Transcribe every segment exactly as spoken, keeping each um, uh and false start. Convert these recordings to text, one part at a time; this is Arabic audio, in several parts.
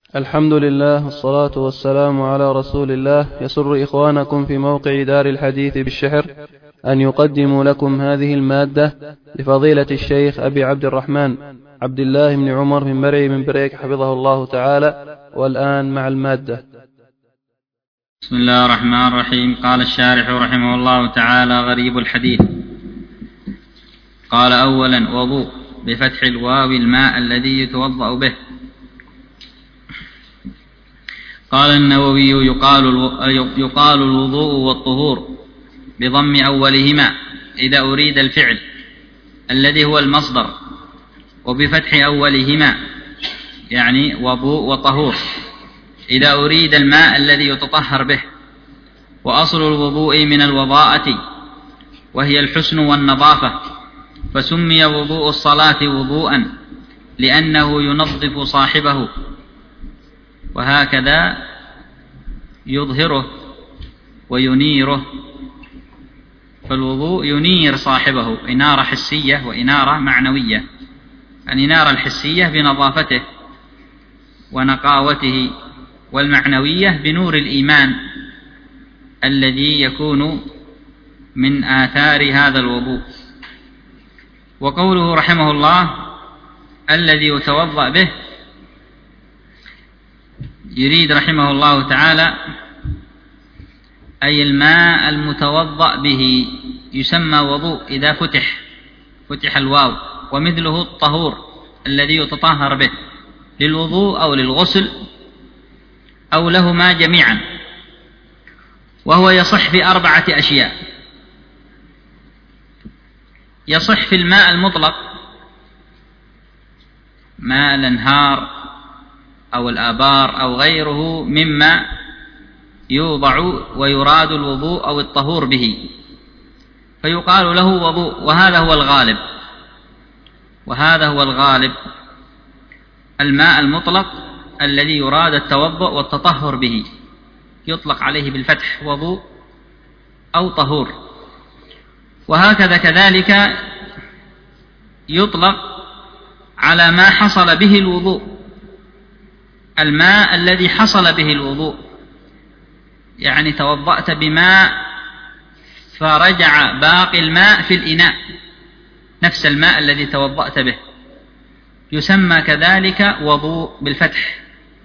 الحمد لله والصلاة والسلام على رسول الله. يسر إخوانكم في موقع دار الحديث بالشحر أن يقدموا لكم هذه المادة لفضيلة الشيخ أبي عبد الرحمن عبد الله بن عمر من مرعي من بريك حفظه الله تعالى. والآن مع المادة. بسم الله الرحمن الرحيم. قال الشارح رحمه الله تعالى: غريب الحديث. قال: أولا وضوء بفتح الواو الماء الذي يتوضأ به. قال النووي: يقال يقال الوضوء والطهور بضم أولهما إذا أريد الفعل الذي هو المصدر، وبفتح أولهما يعني وضوء وطهور إذا أريد الماء الذي يتطهر به. وأصل الوضوء من الوضاءة وهي الحسن والنظافة، فسمي وضوء الصلاة وضوءا لأنه ينظف صاحبه، وهكذا يظهره وينيره. فالوضوء ينير صاحبه إنارة حسية وإنارة معنوية. الإنارة الحسية بنظافته ونقاوته، والمعنوية بنور الإيمان الذي يكون من آثار هذا الوضوء. وقوله رحمه الله الذي يتوضأ به، يريد رحمه الله تعالى أي الماء المتوضأ به يسمى وضوء إذا فتح فتح الواو، ومثله الطهور الذي يتطهر به للوضوء أو للغسل أو لهما جميعا. وهو يصح في أربعة أشياء: يصح في الماء المطلق، ماء الأنهار أو الآبار أو غيره مما يوضع ويراد الوضوء أو الطهور به، فيقال له وضوء، وهذا هو الغالب وهذا هو الغالب الماء المطلق الذي يراد التوضؤ والتطهر به يطلق عليه بالفتح وضوء أو طهور. وهكذا كذلك يطلق على ما حصل به الوضوء، الماء الذي حصل به الوضوء، يعني توضأت بماء فرجع باقي الماء في الإناء، نفس الماء الذي توضأت به يسمى كذلك وضوء بالفتح.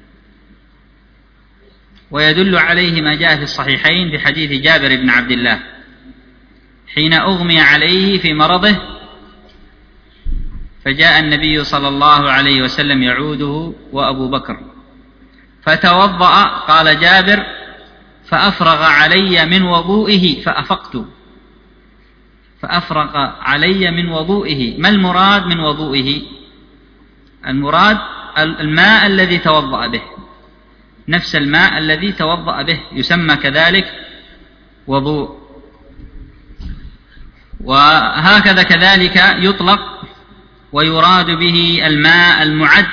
ويدل عليه ما جاء في الصحيحين في حديث جابر بن عبد الله حين أغمي عليه في مرضه، فجاء النبي صلى الله عليه وسلم يعوده وأبو بكر فتوضأ، قال جابر: فأفرغ علي من وضوئه فأفقت. فأفرغ علي من وضوئه، ما المراد من وضوئه؟ المراد الماء الذي توضأ به، نفس الماء الذي توضأ به يسمى كذلك وضوء. وهكذا كذلك يطلق ويراد به الماء المعد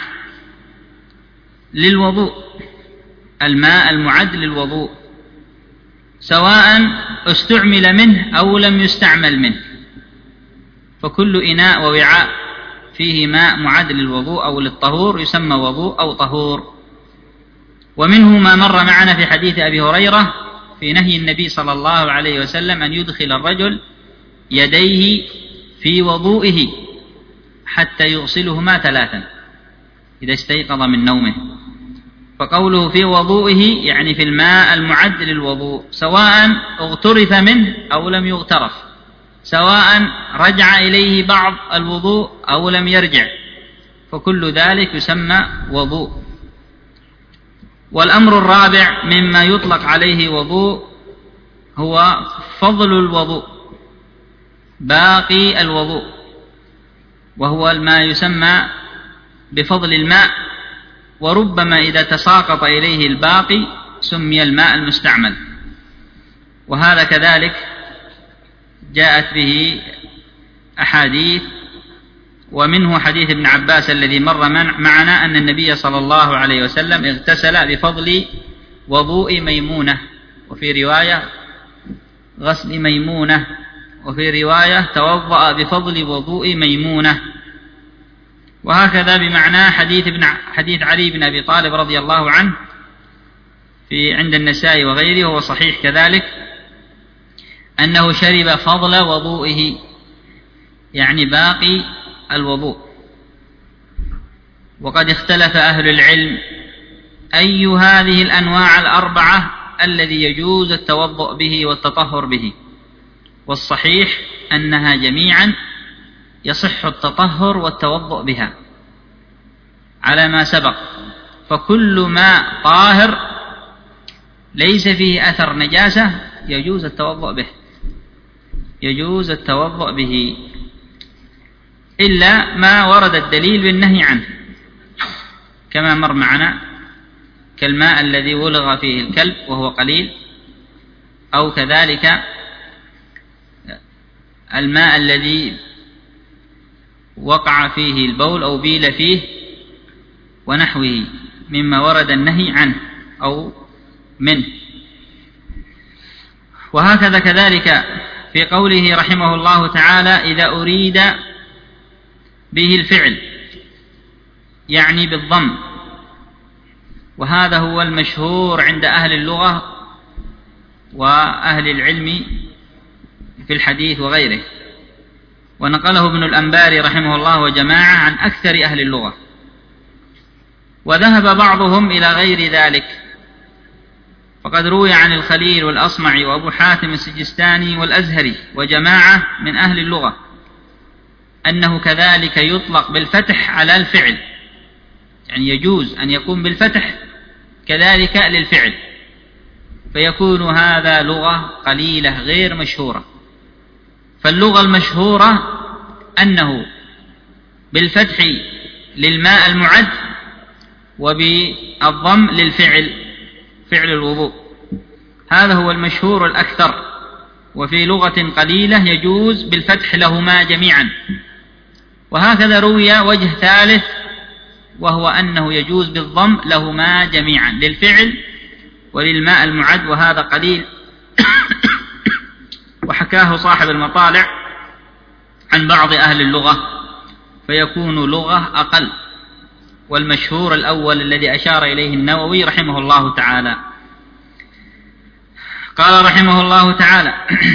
للوضوء، الماء المعد للوضوء سواء استعمل منه أو لم يستعمل منه، فكل إناء ووعاء فيه ماء معد للوضوء أو للطهور يسمى وضوء أو طهور. ومنه ما مر معنا في حديث أبي هريرة في نهي النبي صلى الله عليه وسلم أن يدخل الرجل يديه في وضوئه حتى يغسلهما ثلاثا إذا استيقظ من نومه. فقوله في وضوئه يعني في الماء المعد للوضوء، سواء اغترف منه أو لم يغترف، سواء رجع إليه بعض الوضوء أو لم يرجع، فكل ذلك يسمى وضوء. والأمر الرابع مما يطلق عليه وضوء هو فضل الوضوء، باقي الوضوء، وهو ما يسمى بفضل الماء، وربما إذا تساقط إليه الباقي سمي الماء المستعمل. وهذا كذلك جاءت به أحاديث، ومنه حديث ابن عباس الذي مر معنا أن النبي صلى الله عليه وسلم اغتسل بفضل وضوء ميمونة، وفي رواية غسل ميمونة، وفي رواية توضأ بفضل وضوء ميمونة. وهكذا بمعنى حديث ابن حديث علي بن أبي طالب رضي الله عنه في عند النسائي وغيره، وهو صحيح كذلك، أنه شرب فضل وضوئه، يعني باقي الوضوء. وقد اختلف أهل العلم أي هذه الأنواع الأربعة الذي يجوز التوضؤ به والتطهر به، والصحيح أنها جميعا يصح التطهر والتوضؤ بها على ما سبق. فكل ماء طاهر ليس فيه أثر نجاسة يجوز التوضؤ به، يجوز التوضؤ به، إلا ما ورد الدليل بالنهي عنه كما مر معنا، كالماء الذي ولغ فيه الكلب وهو قليل، أو كذلك الماء الذي وقع فيه البول أو بيل فيه ونحوه مما ورد النهي عنه أو منه. وهكذا كذلك في قوله رحمه الله تعالى: إذا أريد به الفعل، يعني بالضم، وهذا هو المشهور عند أهل اللغة وأهل العلم في الحديث وغيره، ونقله ابن الأنباري رحمه الله وجماعة عن أكثر أهل اللغة. وذهب بعضهم إلى غير ذلك، فقد روي عن الخليل والأصمعي وأبو حاتم السجستاني والأزهري وجماعة من أهل اللغة أنه كذلك يطلق بالفتح على الفعل، يعني يجوز أن يكون بالفتح كذلك للفعل، فيكون هذا لغة قليلة غير مشهورة. فاللغة المشهورة أنه بالفتح للماء المعد وبالضم للفعل، فعل الوضوء، هذا هو المشهور الأكثر. وفي لغة قليلة يجوز بالفتح لهما جميعا. وهكذا روي وجه ثالث، وهو أنه يجوز بالضم لهما جميعا، للفعل وللماء المعد، وهذا قليل وحكاه صاحب المطالع عن بعض أهل اللغة، فيكون لغة أقل. والمشهور الأول الذي أشار إليه النووي رحمه الله تعالى. قال رحمه الله تعالى: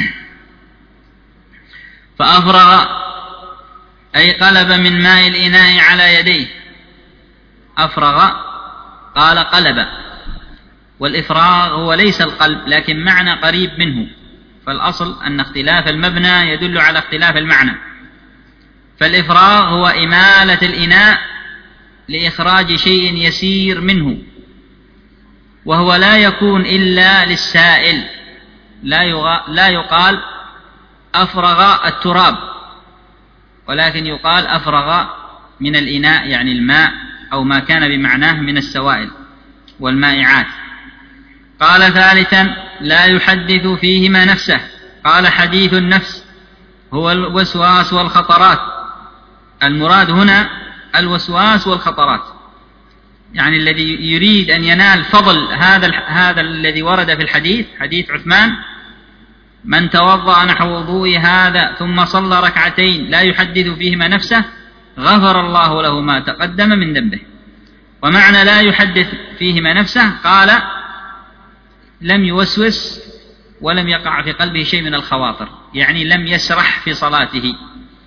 فأفرغ أي قلب من ماء الإناء على يديه. أفرغ قال قلب، والإفراغ هو ليس القلب لكن معنى قريب منه، فالأصل أن اختلاف المبنى يدل على اختلاف المعنى. فالإفراغ هو إمالة الإناء لإخراج شيء يسير منه، وهو لا يكون إلا للسائل، لا يقال أفرغ التراب، ولكن يقال أفرغ من الإناء، يعني الماء أو ما كان بمعناه من السوائل والمائعات. قال ثالثا: لا يحدث فيهما نفسه. قال: حديث النفس هو الوسواس والخطرات، المراد هنا الوسواس والخطرات، يعني الذي يريد أن ينال فضل هذا هذا الذي ورد في الحديث، حديث عثمان: من توضأ نحو وضوء هذا ثم صلى ركعتين لا يحدث فيهما نفسه غفر الله له ما تقدم من ذنبه. ومعنى لا يحدث فيهما نفسه قال: لم يوسوس ولم يقع في قلبه شيء من الخواطر، يعني لم يسرح في صلاته.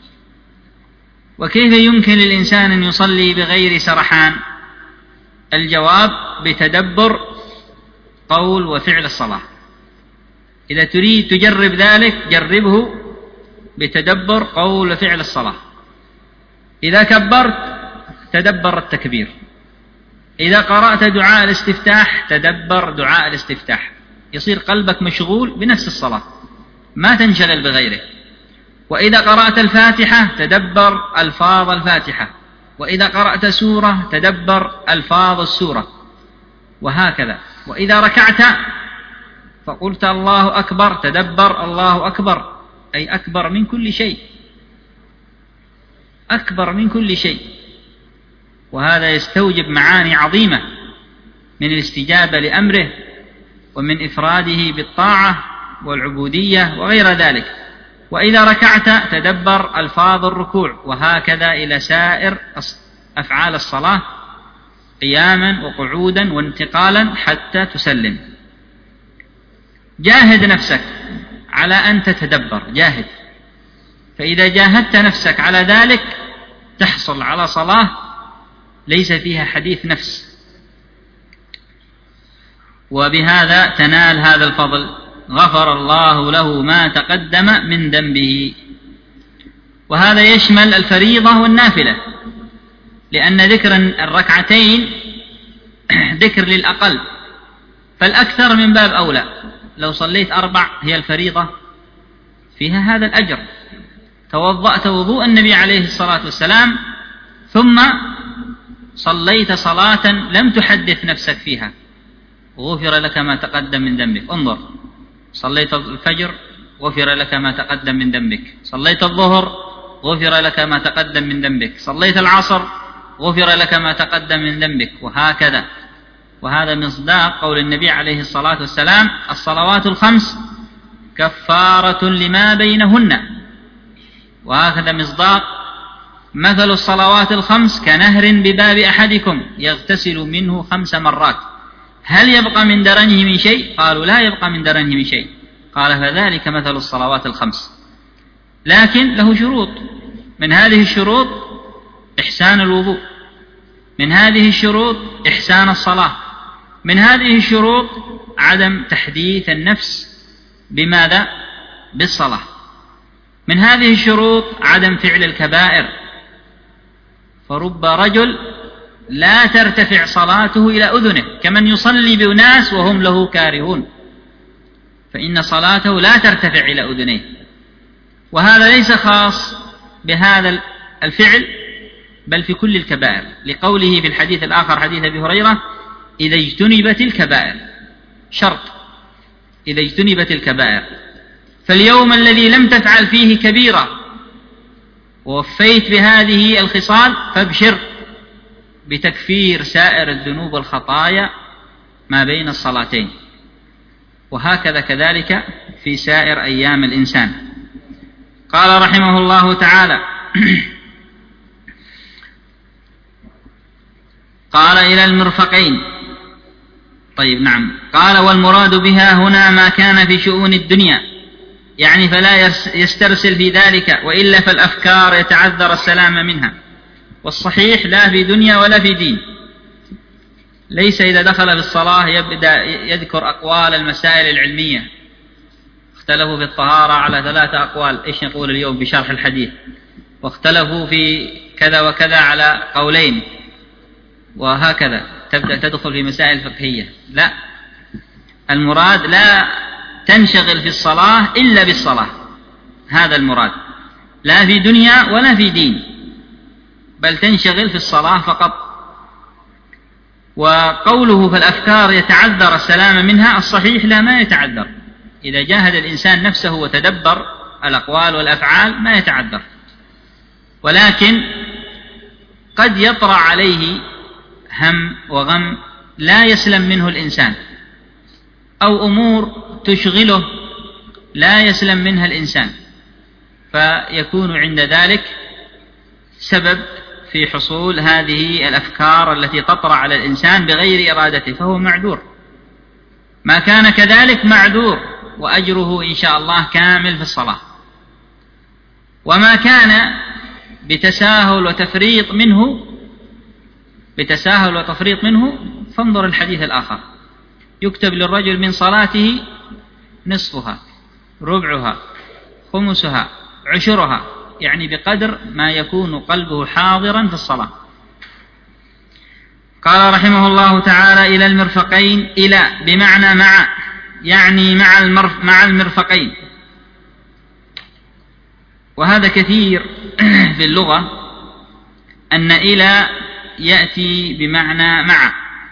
وكيف يمكن للإنسان أن يصلي بغير سرحان؟ الجواب: بتدبر قول وفعل الصلاة. إذا تريد تجرب ذلك جربه بتدبر قول وفعل الصلاة. إذا كبرت تدبر التكبير، إذا قرأت دعاء الاستفتاح تدبر دعاء الاستفتاح، يصير قلبك مشغول بنفس الصلاة ما تنشغل بغيره. وإذا قرأت الفاتحة تدبر ألفاظ الفاتحة، وإذا قرأت سورة تدبر ألفاظ السورة، وهكذا. وإذا ركعت فقلت الله أكبر تدبر الله أكبر، أي أكبر من كل شيء، أكبر من كل شيء. وهذا يستوجب معاني عظيمة من الاستجابة لأمره ومن إفراده بالطاعة والعبودية وغير ذلك. وإذا ركعت تدبر ألفاظ الركوع، وهكذا إلى سائر أفعال الصلاة قياما وقعودا وانتقالا حتى تسلم. جاهد نفسك على أن تتدبر، جاهد، فإذا جاهدت نفسك على ذلك تحصل على صلاة ليس فيها حديث نفس، وبهذا تنال هذا الفضل، غفر الله له ما تقدم من ذنبه. وهذا يشمل الفريضة والنافلة، لأن ذكر الركعتين ذكر للأقل، فالأكثر من باب أولى. لو صليت أربع هي الفريضة فيها هذا الأجر، توضأت وضوء النبي عليه الصلاة والسلام ثم صليت صلاة لم تحدث نفسك فيها، غفر لك ما تقدم من ذنبك. انظر، صليت الفجر غفر لك ما تقدم من ذنبك، صليت الظهر غفر لك ما تقدم من ذنبك، صليت العصر غفر لك ما تقدم من ذنبك، وهكذا. وهذا مصداق قول النبي عليه الصلاة والسلام: الصلوات الخمس كفارة لما بينهن. وهكذا مصداق: مثل الصلوات الخمس كنهر بباب أحدكم يغتسل منه خمس مرات، هل يبقى من درنه من شيء؟ قالوا: لا يبقى من درنه من شيء. قال: فذلك مثل الصلوات الخمس. لكن له شروط، من هذه الشروط إحسان الوضوء، من هذه الشروط إحسان الصلاة، من هذه الشروط عدم تحديث النفس بماذا؟ بالصلاة، من هذه الشروط عدم فعل الكبائر. فرب رجل لا ترتفع صلاته إلى أذنه كمن يصلي بأناس وهم له كارهون، فإن صلاته لا ترتفع إلى أذنيه. وهذا ليس خاص بهذا الفعل بل في كل الكبائر، لقوله في الحديث الآخر حديث أبي هريرة: إذا اجتنبت الكبائر، شرط إذا اجتنبت الكبائر. فاليوم الذي لم تفعل فيه كبيرة ووفيت بهذه الخصال فابشر بتكفير سائر الذنوب والخطايا ما بين الصلاتين. وهكذا كذلك في سائر أيام الإنسان. قال رحمه الله تعالى: قال إلى المرفقين. طيب نعم. قال: والمراد بها هنا ما كان في شؤون الدنيا، يعني فلا يسترسل في ذلك، وإلا فالأفكار يتعذر السلام منها. والصحيح لا في دنيا ولا في دين. ليس إذا دخل في الصلاة يبدأ يذكر أقوال المسائل العلمية. اختلفوا في الطهارة على ثلاثة أقوال، إيش نقول اليوم بشرح الحديث، واختلفوا في كذا وكذا على قولين، وهكذا تبدأ تدخل في مسائل فقهية. لا، المراد لا تنشغل في الصلاة إلا بالصلاة، هذا المراد، لا في دنيا ولا في دين، بل تنشغل في الصلاة فقط. وقوله فالأفكار يتعذر السلام منها، الصحيح لا، ما يتعذر. إذا جاهد الإنسان نفسه وتدبر الأقوال والأفعال ما يتعذر، ولكن قد يطرأ عليه هم وغم لا يسلم منه الإنسان، أو أمور تشغله لا يسلم منها الإنسان، فيكون عند ذلك سبب في حصول هذه الأفكار التي تطرأ على الإنسان بغير إرادته، فهو معذور. ما كان كذلك معذور، وأجره إن شاء الله كامل في الصلاة. وما كان بتساهل وتفريط منه بتساهل وتفريط منه فانظر الحديث الآخر: يكتب للرجل من صلاته نصفها، ربعها، خمسها، عشرها، يعني بقدر ما يكون قلبه حاضرا في الصلاة. قال رحمه الله تعالى: إلى المرفقين، إلى بمعنى مع، يعني مع المرف مع المرفقين. وهذا كثير في اللغة أن إلى يأتي بمعنى مع،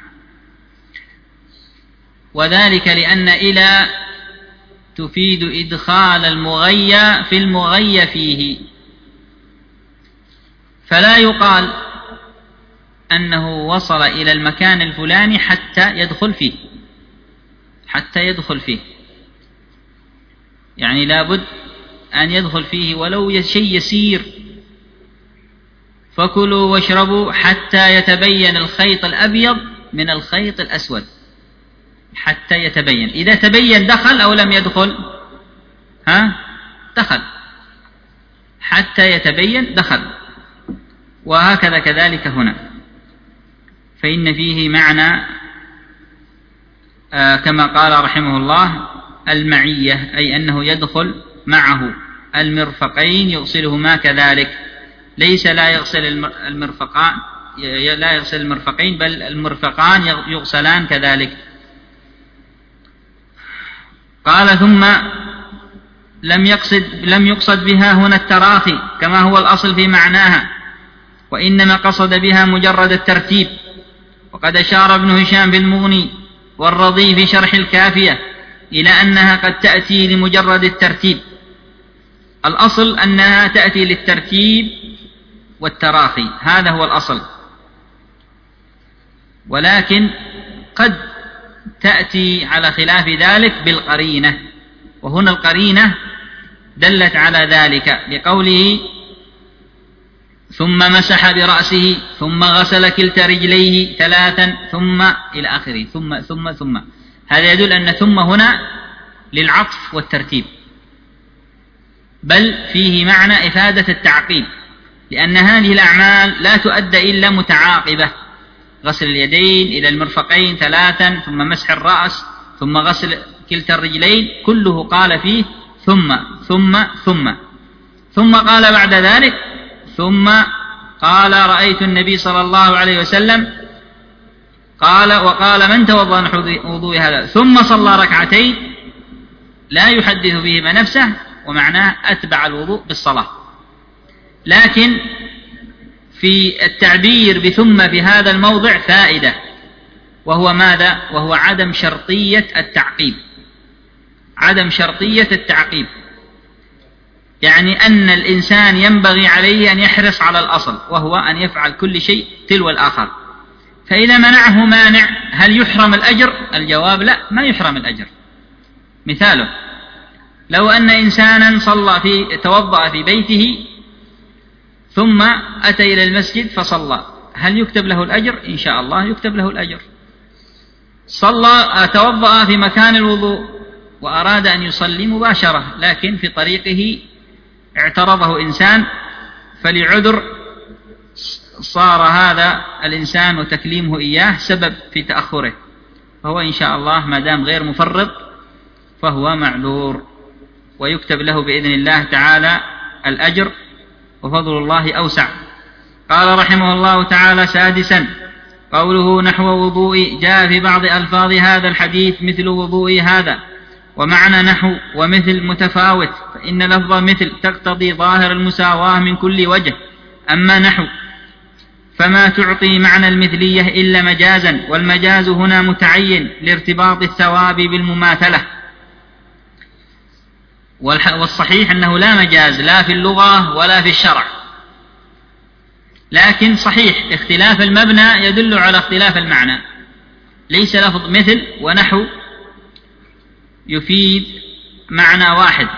وذلك لأن إلى تفيد إدخال المغيى في المغيى فيه، فلا يقال أنه وصل إلى المكان الفلاني حتى يدخل فيه حتى يدخل فيه يعني لابد أن يدخل فيه ولو شيء يسير، فكلوا واشربوا حتى يتبين الخيط الأبيض من الخيط الأسود، حتى يتبين. إذا تبين دخل أو لم يدخل؟ ها؟ دخل. حتى يتبين دخل. وهكذا كذلك هنا، فإن فيه معنى آه كما قال رحمه الله المعية، أي أنه يدخل معه المرفقين يغسلهما كذلك، ليس لا يغسل المرفقان لا يغسل المرفقين، بل المرفقان يغسلان كذلك. قال ثم لم يقصد لم يقصد بها هنا التراخي كما هو الأصل في معناها، وإنما قصد بها مجرد الترتيب. وقد أشار ابن هشام في المغني والرضي في شرح الكافية إلى أنها قد تأتي لمجرد الترتيب. الأصل أنها تأتي للترتيب والتراخي، هذا هو الأصل، ولكن قد تأتي على خلاف ذلك بالقرينة، وهنا القرينة دلت على ذلك بقوله ثم مسح برأسه ثم غسل كلتا رجليه ثلاثا ثم إلى آخره، ثم ثم ثم هذا يدل أن ثم هنا للعطف والترتيب، بل فيه معنى إفادة التعقيب، لأن هذه الأعمال لا تؤدى إلا متعاقبة، غسل اليدين إلى المرفقين ثلاثا ثم مسح الرأس ثم غسل كلتا الرجلين، كله قال فيه ثم ثم ثم ثم قال بعد ذلك ثم قال رأيت النبي صلى الله عليه وسلم قال وقال من توضأ نحو وضوء هذا ثم صلى ركعتين لا يحدث بهما نفسه، ومعناه أتبع الوضوء بالصلاة. لكن في التعبير بثم في هذا الموضع فائدة، وهو ماذا؟ وهو عدم شرطية التعقيب، عدم شرطية التعقيب، يعني أن الإنسان ينبغي عليه أن يحرص على الأصل، وهو أن يفعل كل شيء تلو الآخر. فإذا منعه مانع هل يحرم الأجر؟ الجواب لا، ما يحرم الأجر. مثاله لو أن إنسانا صلى في توضأ في بيته ثم أتى إلى المسجد فصلى، هل يكتب له الأجر؟ إن شاء الله يكتب له الأجر. صلى توضأ في مكان الوضوء وأراد أن يصلي مباشرة، لكن في طريقه اعترضه إنسان فلعذر صار هذا الإنسان وتكليمه إياه سبب في تأخره، فهو إن شاء الله ما دام غير مفرط فهو معذور، ويكتب له بإذن الله تعالى الأجر، وفضل الله أوسع. قال رحمه الله تعالى سادسا قوله نحو وضوء، جاء في بعض ألفاظ هذا الحديث مثل وضوء هذا، ومعنى نحو ومثل متفاوت، فإن لفظ مثل تقتضي ظاهر المساواة من كل وجه، أما نحو فما تعطي معنى المثلية إلا مجازا، والمجاز هنا متعين لارتباط الثواب بالمماثلة. والصحيح أنه لا مجاز لا في اللغة ولا في الشرع، لكن صحيح اختلاف المبنى يدل على اختلاف المعنى، ليس لفظ مثل ونحو يفيد معنى واحد.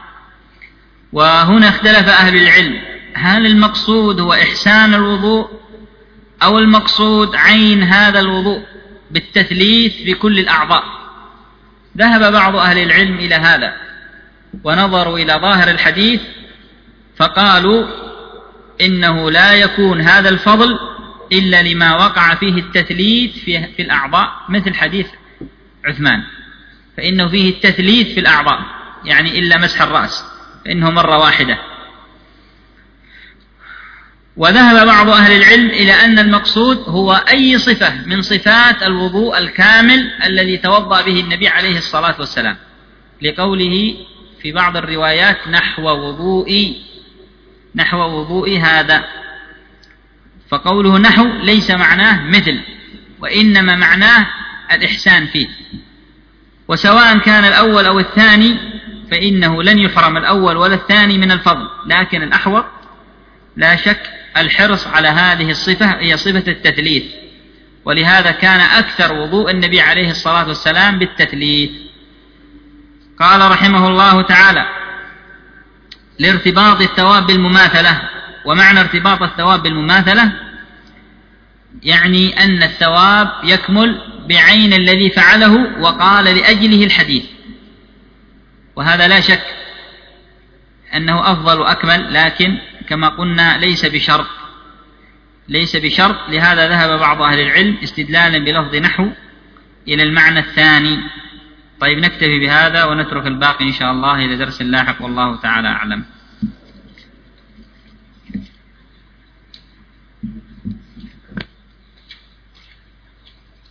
وهنا اختلف أهل العلم، هل المقصود هو إحسان الوضوء أو المقصود عين هذا الوضوء بالتثليث في كل الأعضاء؟ ذهب بعض أهل العلم إلى هذا ونظروا إلى ظاهر الحديث فقالوا إنه لا يكون هذا الفضل إلا لما وقع فيه التثليث في الأعضاء، مثل حديث عثمان فإنه فيه التثليث في الأعضاء، يعني إلا مسح الرأس فإنه مرة واحدة. وذهب بعض أهل العلم إلى أن المقصود هو أي صفة من صفات الوضوء الكامل الذي توضأ به النبي عليه الصلاة والسلام، لقوله في بعض الروايات نحو وضوئي نحو وضوئي هذا، فقوله نحو ليس معناه مثل، وإنما معناه الإحسان فيه. وسواء كان الأول أو الثاني فإنه لن يحرم الأول ولا الثاني من الفضل، لكن الأحوط لا شك الحرص على هذه الصفة هي صفة التثليث، ولهذا كان أكثر وضوء النبي عليه الصلاة والسلام بالتثليث. قال رحمه الله تعالى لارتباط الثواب بالمماثلة، ومعنى ارتباط الثواب بالمماثلة يعني أن الثواب يكمل بعين الذي فعله وقال لأجله الحديث، وهذا لا شك أنه أفضل وأكمل، لكن كما قلنا ليس بشرط ليس بشرط لهذا ذهب بعض أهل العلم استدلالا بلفظ نحو إلى المعنى الثاني. طيب نكتفي بهذا ونترك الباقي إن شاء الله إلى درس لاحق، والله تعالى أعلم.